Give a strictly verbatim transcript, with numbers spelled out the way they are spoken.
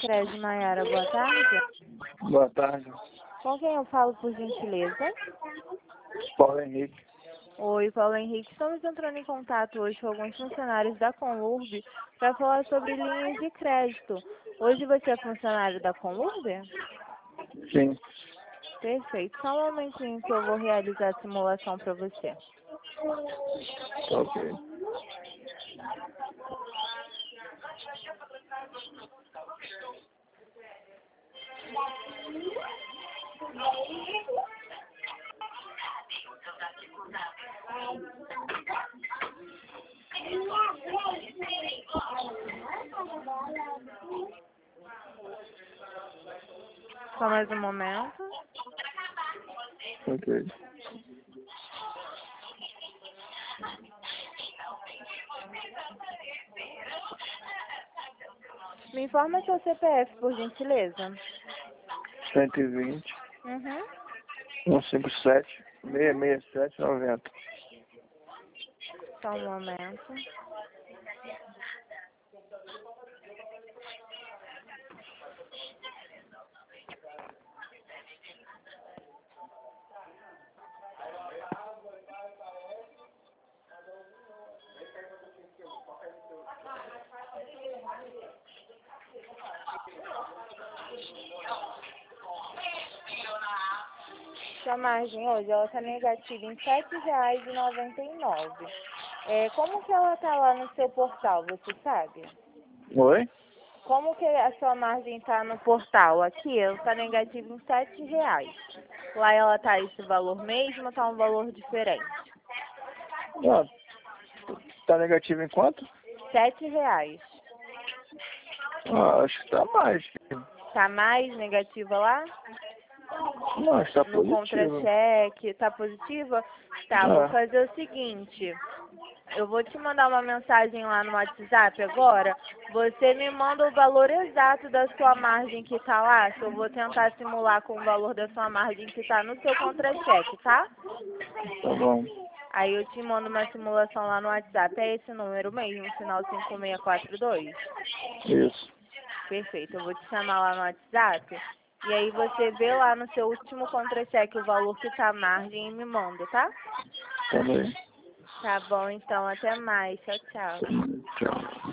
Crédito Maiara, boa tarde. Boa tarde. Com quem eu falo, por gentileza? Paulo Henrique. Oi, Paulo Henrique. Estamos entrando em contato hoje com alguns funcionários da Conlurb para falar sobre linhas de crédito. Hoje você é funcionário da Conlurb? Sim. Perfeito. Só um momentinho que eu vou realizar a simulação para você. Tá ok. Só mais um momento. Ok. Me informa seu C P F, por gentileza. cento e vinte, Uhum. cento e cinquenta e sete, seiscentos e sessenta e sete, noventa. Só um momento. Sua margem hoje ela está negativa em sete reais e noventa e nove. É, como que ela está lá no seu portal, você sabe? Oi? Como que a sua margem está no portal? Aqui ela está negativa em sete reais. Lá ela está esse valor mesmo ou está um valor diferente? Ah, tá negativo em quanto? Sete reais. Ah, acho que tá mais. Tá mais negativa lá? Não, acho que tá No positivo. contra-cheque, tá positiva? Tá, vou Ah, fazer o seguinte. Eu vou te mandar uma mensagem lá no WhatsApp agora. Você me manda o valor exato da sua margem que tá lá, que eu vou tentar simular com o valor da sua margem que tá no seu contra-cheque, tá? tá bom. Aí eu te mando uma simulação lá no WhatsApp. É esse número mesmo, final cinco seis quatro dois? Isso. Perfeito, eu vou te chamar lá no WhatsApp. E aí você vê lá no seu último contra-cheque o valor que tá a margem e me manda, tá? Tá bem. Tá bom, então, até mais. Tchau, tchau. Tchau.